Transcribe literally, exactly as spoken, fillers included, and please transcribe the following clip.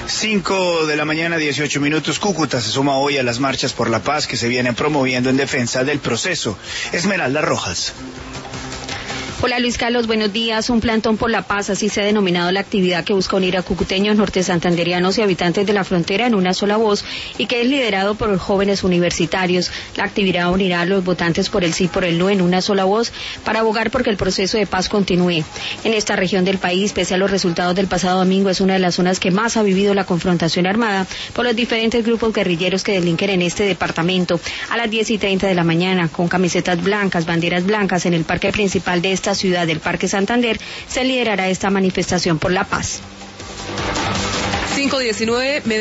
Cinco de la mañana, dieciocho minutos. Cúcuta se suma hoy a las marchas por la paz que se vienen promoviendo en defensa del proceso. Esmeralda Rojas. Hola Luis Carlos, buenos días. Un plantón por la paz, así se ha denominado la actividad que busca unir a cucuteños, norte santanderianos y habitantes de la frontera en una sola voz y que es liderado por jóvenes universitarios. La actividad unirá a los votantes por el sí, por el no en una sola voz para abogar porque el proceso de paz continúe. En esta región del país, pese a los resultados del pasado domingo, es una de las zonas que más ha vivido la confrontación armada por los diferentes grupos guerrilleros que delinquen en este departamento. A las diez y treinta de la mañana, con camisetas blancas, banderas blancas en el parque principal de esta ciudad del Parque Santander, se liderará esta manifestación por la paz. cinco diecinueve